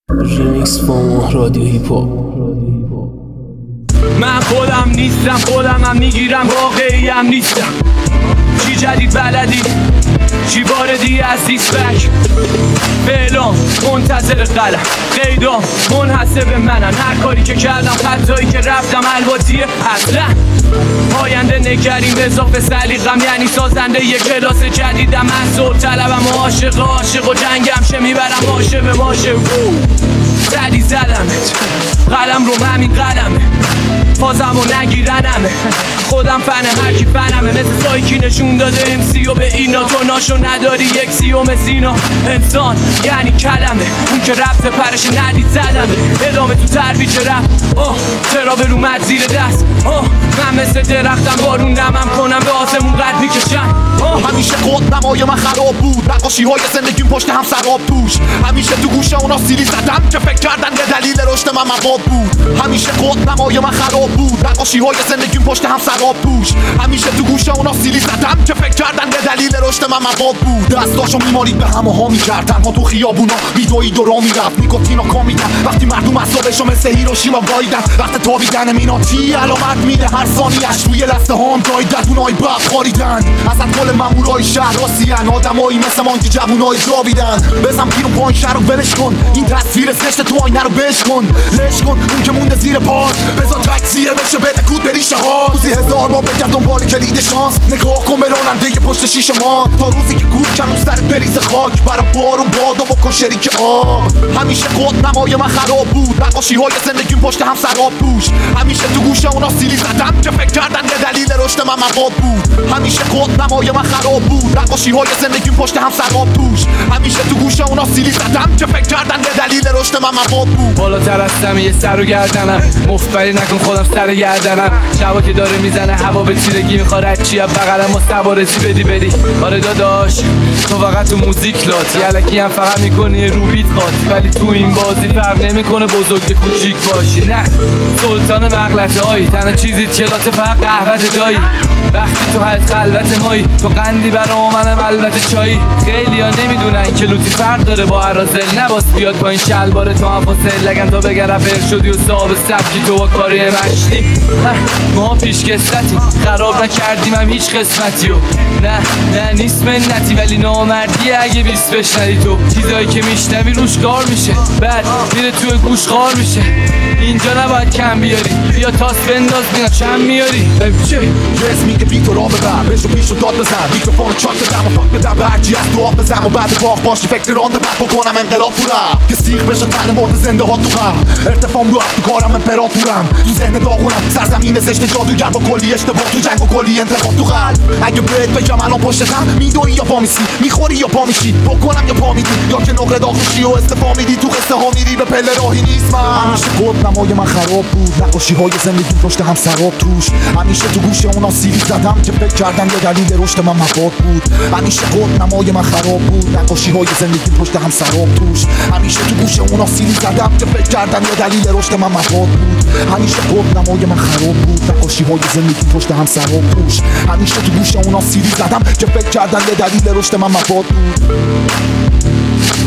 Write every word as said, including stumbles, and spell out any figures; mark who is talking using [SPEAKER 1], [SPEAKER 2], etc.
[SPEAKER 1] ریمیکس با رادیو هیپ هاپ.
[SPEAKER 2] من خودم نیستم، خودم هم میگیرم، واقعی هم نیستم. چی جدید بلدی؟ چی واردی از دیسبک؟ فعلام منتظر قلم، قیدام منحصر به منن. هر کاری که کردم، خطایی که رفتم الباتیه اصلا. آینده نگریم به اضافه سلیقم، یعنی سازنده یک کلاس جدیدم. من صبح طلبم و عاشق عاشق و جنگم شه میبرم ماشه به ماشه. زدی زدمت قلم رو همین قلمه، فازم و نگیرنمه. خودم فن هرکی فنمه، مثل سایکی نشون داده امسی و به اینا. تو ناشو نداری یک سیوم سینا. انسان یعنی کلمه، اون که رفت پرش ندید زدمه. ادامه تو ترویج رفت، اوه چرا به رومد زیر دست. اوه من مثل درختم بارون نمم کنم، به آسمون قد میکشم.
[SPEAKER 3] همیشه خود نمای من خراب بود، نقاشی های زندگیم پشت هم سراب توش. همیشه تو گوشه اونا سیلی زدم که فکر کردن یه دلیل رشد من مواد بود. همیشه خود نمای من خراب بود، نقاشی های زندگیم پشت هم سراب توش. همیشه تو گوشه اونا سیلی زدم که فکر کردن یه دلیل رشد من مواد بود. دستاشو میمالید به هم و ها میکرد، تنها تو خیابونا ویدئویی دورا میرفت. نیکوتینا کامیدن وقتی مردم اعصابشو مثل هیروشیما وایدن. وقت تابیدن میناتی علامت میده هر ثانیه‌اش، روی لسته هام دایدن دونای باب خاریدن. اصلا کل مامورای شهر راسیان، آدمایی مثل من که جوونای جاویدن. بزن بیرون پایین شهر رو ولش کن، این تصویر زشت تو آینه رو بش کن. لش کن اون که مونده زیر پاد، بذار تکثیر بشه بده کود به ریشه ها. روزی هزار بار بگرد دنبال کلید شانس، نگاه کن به راننده پشت شیشه ما. تا روزی که کود کن رو سرت بریز خاک، برا بارون باد و بکن شریک آب. همیشه خود نمای من خراب بود، نقاشی های زندگیم پشت هم سراب توش. همیشه تو گوشه اونا سیلی زدم که فکر کردن یه دلیل رشد من مواد بود. همیشه خود نمای من خراب بود، نقاشی های زندگیم پشت هم سراب توش. همیشه تو گوشه اونا سیلی زدم که فکر کردن یه دلیل رشد من مواد بود.
[SPEAKER 2] بالاتر از یه سر و گردنم، مفبری نکن خودم سر گردنم. شبا که داره میزنه هوا به تیرگی، میخواد چی از بغلم و سوارسی بدی بدی. آره داداش تو فقط تو موزیک لاتی، الکی هم فقط میکنی رو بیت خاطی. ولی تو این بازی فرق نمیکنه بزرگ کوچیک باشی. نه سلطان مغلطه هایی، تنها چیزی کلات فقط قهوت دایی. وقتی تو حد خلوت مایی، تو قندی برا منم البته چایی. خیلی ها نمیدونن که لوتی فرق داره با عرازل. نباس بیاد با این شلوار تو هم فاصل لگن تا بگره فر شدی و صاحب سبکی تو با کاری مشتی. ما پیش کسلتی خراب نکردیم هم هیچ قسمتی و نه نه نیست منتی، ولی نامردی اگه بیست بشنری. تو چیزایی که میشنوی روش کار میشه، بعد میره توی گوش خار میشه. اینجا نباید کم بیاری، بیا تاس بنداز بینم چند میاری.
[SPEAKER 3] چه رس میگه بی تو را ببر، بشو پیشو داد بزن. میکروفون چاک بدم و فاک بدم به هرچی از تو آب بزن. و بعد باخ باشی فکر رانده بعد بکنم انقلاب تو رفت که سیخ بشه تن مرد زنده ها تو غم. ارتفاعم رو افت تو کارم امپراتورم، تو ذهن داغونم سرزمین زشت جادوگر با کلی اشتباه تو جنگ و کلی انتخاب تو قلب. اگه بهت بگم الان پشتم میدوی یا پا میسی، میخوری یا پا میشی، بکنم یا پا میدی، یا که نقره داغ میشی و استفا میدی. تو قصه ها میری به پله راهی نیست. من همیشه خود نمای من خراب بود، نقاشی های زندگی پشت هم سراب توش. همیشه تو گوشه اونا سیلی زدم که فکر کردم یه دلیل رشد من مواد بود. همیشه خود نمای من خراب بود، نقاشی های زندگی پشت هم سراب توش. همیشه تو گوشه اونا سیلی زدم که فکر کردم یه دلیل رشد من مواد بود. همیشه خود نمای من خراب بود، نقاشی های زندگی پشت هم سراب توش. همیشه تو گوشه اونا سیلی زدم که فکر کردم یه دلیل رشد من مواد بود.